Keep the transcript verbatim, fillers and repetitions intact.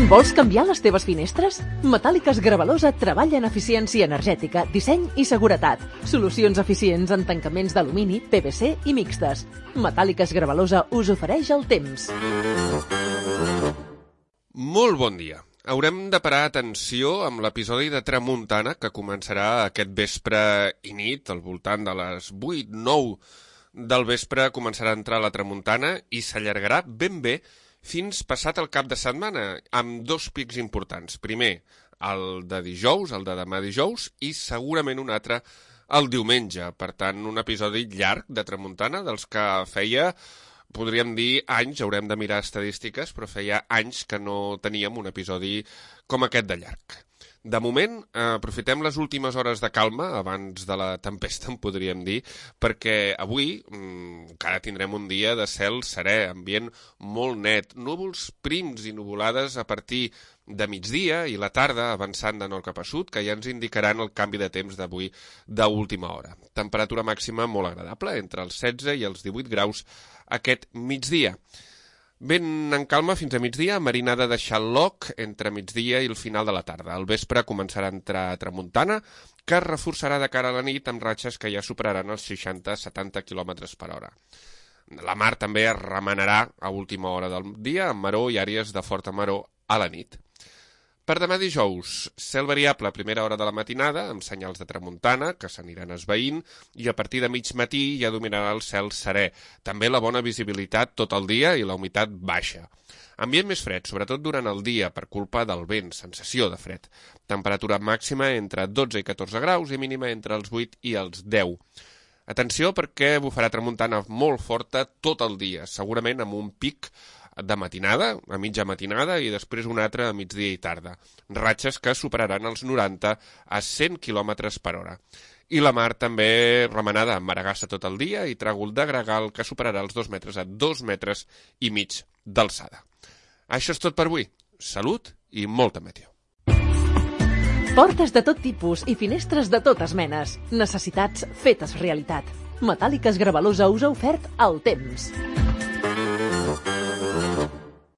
Vols canviar les teves finestres? Metàl·liques Gravalosa treballa en eficiència energètica, disseny i seguretat. Solucions eficients en tancaments d'alumini, P V C i mixtes. Metàl·liques Gravalosa us ofereix el temps. Molt bon dia. Haurem de parar atenció amb l'episodi de Tramuntana que començarà aquest vespre i nit, al voltant de les vuit nou del vespre començarà a entrar la tramuntana i s'allargarà ben bé fins passat el cap de setmana, amb dos pics importants. Primer, el de dijous, el de demà dijous, i segurament un altre el diumenge. Per tant, un episodi llarg de tramuntana, dels que feia, podríem dir, anys, haurem de mirar estadístiques, però feia anys que no teníem un episodi com aquest de llarg. De moment, eh, aprofitem les últimes hores de calma, abans de la tempesta, en podríem dir, perquè avui mm, encara tindrem un dia de cel serè, ambient molt net, núvols prims i nuvolades a partir de migdia i la tarda avançant de nord cap a sud, que ja ens indicaran el canvi de temps d'avui d'última hora. Temperatura màxima molt agradable, entre els setze i els divuit graus aquest migdia. Ben en calma fins a migdia, marinada de xaloc entre migdia i el final de la tarda. Al vespre començarà a entrar tramuntana, que es reforçarà de cara a la nit amb ratxes que ja superaran els seixanta a setanta quilòmetres per hora. La mar també es remenarà a última hora del dia, amb maror i àrees de forta maror a la nit. Per demà dijous, cel variable a primera hora de la matinada, amb senyals de tramuntana, que s'aniran esvaint, i a partir de mig matí ja dominarà el cel serè. També la bona visibilitat tot el dia i la humitat baixa. Ambient més fred, sobretot durant el dia, per culpa del vent, sensació de fred. Temperatura màxima entre dotze i catorze graus i mínima entre els vuit i els deu. Atenció perquè bufarà tramuntana molt forta tot el dia, segurament amb un pic de matinada, a mitja matinada, i després un altre a migdia i tarda. Ratxes que superaran els noranta a cent quilòmetres per hora. I la mar també remenada amb maragassa tot el dia i tràgol de gregal que superarà els dos metres a dos metres i mig d'alçada. Això és tot per avui. Salut i molta meteo. Portes de tot tipus i finestres de totes menes. Necessitats fetes realitat. Metàl·liques Gravalosa us ha ofert el temps.